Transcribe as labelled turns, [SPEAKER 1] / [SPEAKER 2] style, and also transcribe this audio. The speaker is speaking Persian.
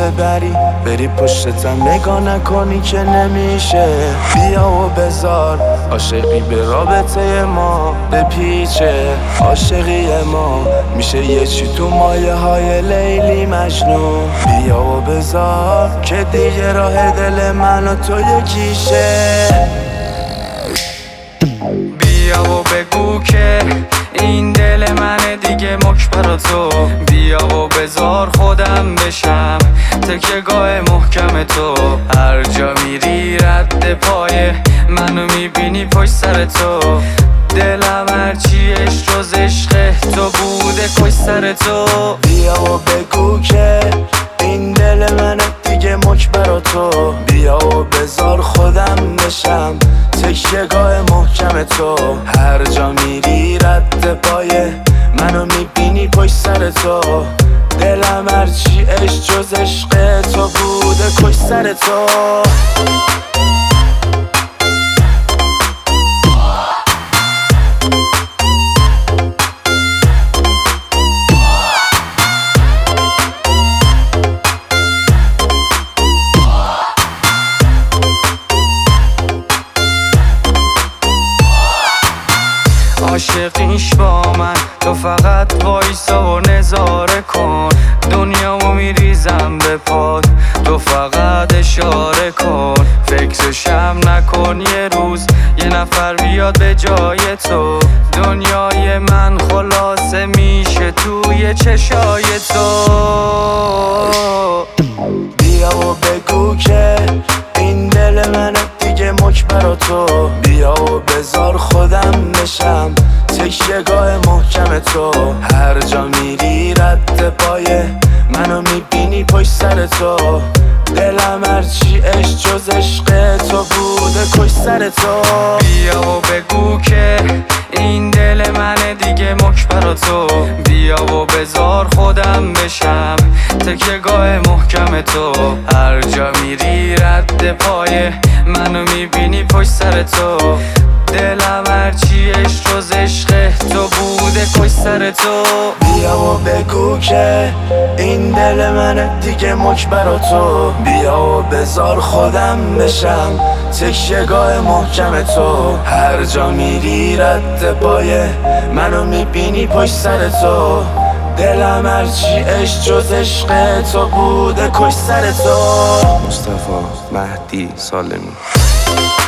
[SPEAKER 1] ببری بری پشتم نگاه نکنی که نمیشه. بیا و بذار عاشقی به رابطه ما بپیچه. عاشقی ما میشه یه چی تو مایه های لیلی مجنون. بیا و بذار که دیگه راه دل من و تو یکیشه.
[SPEAKER 2] بیا و بگو که این دل منه دیگه مکبر تو. بیا و بذار خودم بشم تکیه‌گاه محکم تو. هر جا میری رد پای منو میبینی پشت سر تو. دلم هرچی جز عشق تو بوده کش سر تو.
[SPEAKER 1] بیا و بگو که این دل منه دیگه مکبر تو. بیا و بذار خودم بشم تکیه‌گاه محکم تو. هر جا میری رد پای منو میبینی پشت سر تو. دلم هرچی جز عشق تو بوده کش سر تو.
[SPEAKER 2] عاشقیش با من تو فقط وایسا و نظاره کن. دنیامو میریزم به پات تو فقط اشاره کن. فکرشم نکن یه روز یه نفر بیاد به جای تو. دنیای من خلاصه میشه توی چشای تو.
[SPEAKER 1] بیا و بگو که این دل منه دیگه مکبر تو. بیا و بذار خودم بشم تکیه‌گاه محکم تو. هر جا میری رد پای منو میبینی پشت سر تو. دلم هرچی جز عشق تو بوده کش سر تو.
[SPEAKER 2] بیا و بگو که این دل منه دیگه مکبر تو. بیا و بذار خودم بشم تکیه‌گاه محکم تو. هر جا میری رد پای منو میبینی پشت سر تو. دلم هرچی جز عشق تو بوده کش سر تو.
[SPEAKER 1] بیا و بگو که این دل منه دیگه مکبر تو. بیا و بذار خودم بشم تکیه‌گاه محکم تو. هر جا میری رد پای منو میبینی پشت سر تو. دلم هرچی جز عشق تو بوده کش سر تو. مصطفی مهدی سالمی.